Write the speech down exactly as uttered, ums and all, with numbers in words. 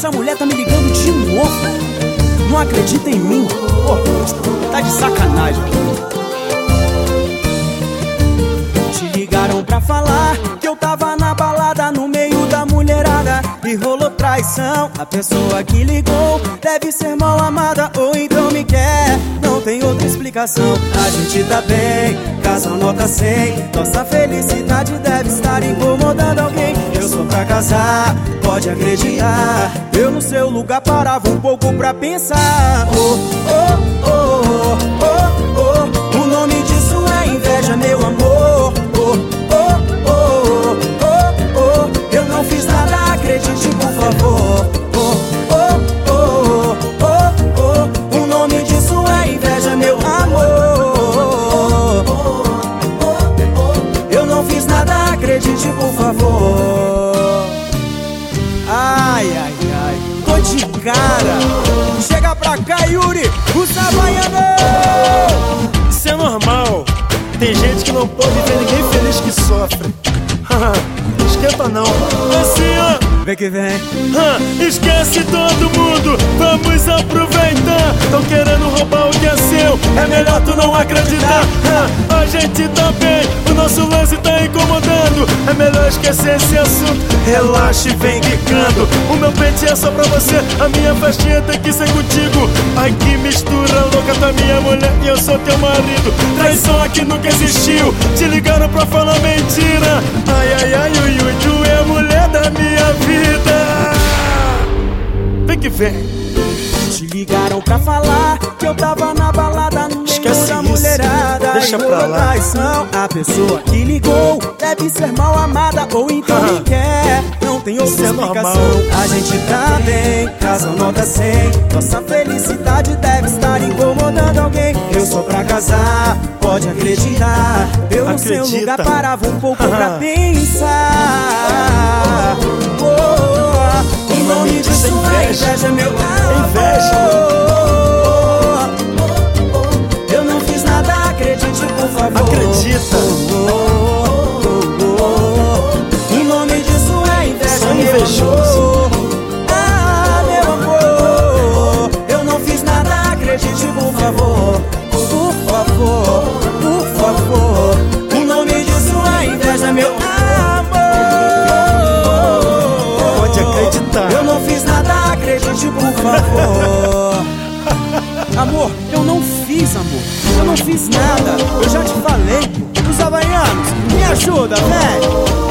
essa mulher tá me ligando de novo. Não acredita em mim? Pô, tá de sacanagem. Te ligaram pra falar que eu tava na balada no meio da mulherada e rolou traição. A pessoa que ligou deve ser mal amada ou então me quer. Não tem outra explicação. A gente tá bem, casal nota cem. Nossa felicidade deve estar incomodando alguém. Eu sou pra casar, pode acreditar. Eu no seu lugar parava um pouco pra pensar. Oh, oh, oh, oh, oh, oh. O nome disso é inveja, meu amor. Oh, oh, oh, oh, oh. Eu não fiz nada, acredite por favor. Oh, oh, oh, oh, oh. O nome disso é inveja, meu amor. Eu não fiz nada, acredite por favor. Ai, ai, ai, tô de cara. Chega pra cá, Yuri, o Savaiano. Isso é normal. Tem gente que não pode ver ninguém feliz que sofre. Esquenta não. Assim, ó. Vem que vem. Esquece todo mundo, vamos aproveitar. Tão querendo roubar o que é seu, é melhor tu não acreditar. A gente tá bem, o nosso lance tá incomodando. É melhor esquecer esse assunto, relaxa e vem quicando. O meu pente é só pra você, a minha festinha tem que ser contigo. Ai que mistura louca, tá minha mulher e eu sou teu marido. Traição aqui nunca existiu, te ligaram pra falar mentira. Ai, ai, ai, ui, ui, tu é a mulher da minha vida. Vem que vem. Te ligaram pra falar que eu tava na balada no meio da mulherada. Deixa e pra lá. Traição. A pessoa que ligou deve ser mal amada ou então me quer. Não tem outra Isso é explicação. normal. A gente tá bem, casal nota cem. Nossa felicidade deve estar incomodando alguém. Eu sou pra casar, pode acreditar. Eu no seu Acredita. lugar parava um pouco pra pensar. Oh, oh, o nome disso é inveja, meu Inveja. Eu não fiz nada, acredite por favor. Acredita. O nome disso é inveja, Sou meu invejoso. amor. Ah, meu amor. Eu não fiz nada, acredite por favor. Por favor, por favor. O nome disso é inveja, meu amor. Pode acreditar. Eu não fiz nada, acredite por favor. Amor, eu não fiz, amor. Eu não fiz nada. Eu já te falei. Os havaianos, me ajuda, velho.